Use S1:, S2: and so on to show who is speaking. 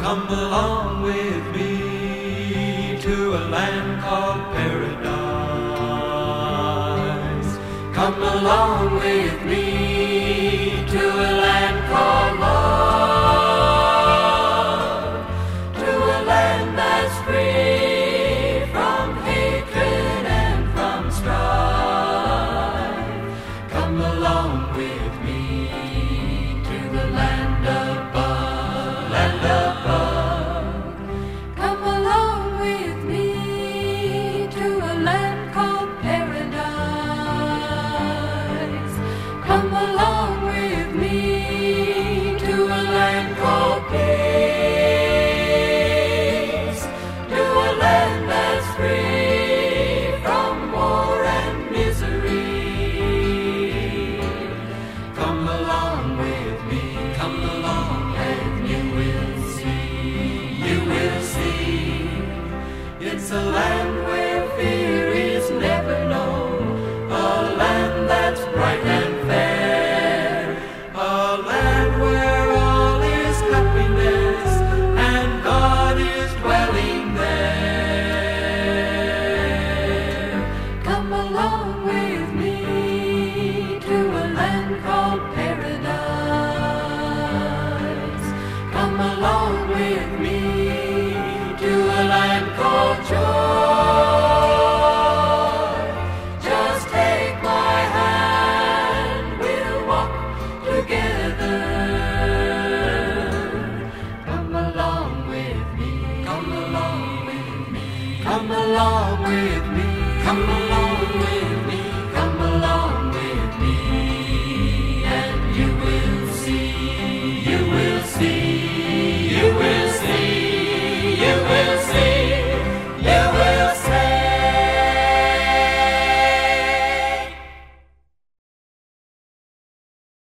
S1: Come along with me to a land called paradise. Come along with me to a land called love, to a land that's free from hatred and from strife. Come along with me to the land above, land above.
S2: Come along with me to a land called paradise. Come along with me to a land called peace, to a land that's free from war and misery.
S1: Come along with me, come along, and you will see. It's a land where fear is never known, a land that's bright and fair, a land where all is happiness and God is dwelling there.
S2: Come along with me to a land called paradise. Come along with me to a land called joy. Just take my hand, we'll walk together. Come along with me, come along with me,
S1: Come along with me, come along with me,
S2: come along with me,
S1: and you will see.